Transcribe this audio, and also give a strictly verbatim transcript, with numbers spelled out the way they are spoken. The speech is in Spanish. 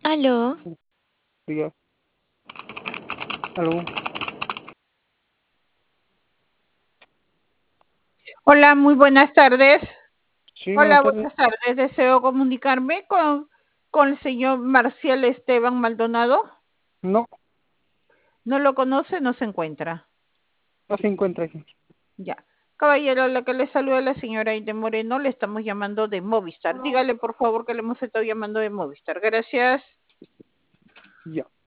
Aló. Diga, aló. Hola, muy buenas tardes. Sí, buenas Hola, tardes. buenas tardes. Deseo comunicarme con, con el señor Marcial Esteban Maldonado. No, ¿No lo conoce? No se encuentra. no se encuentra aquí. Ya. Caballero, la que le saluda la señora Aide Moreno, le estamos llamando de Movistar. Dígale, por favor, que le hemos estado llamando de Movistar. Gracias. Ya.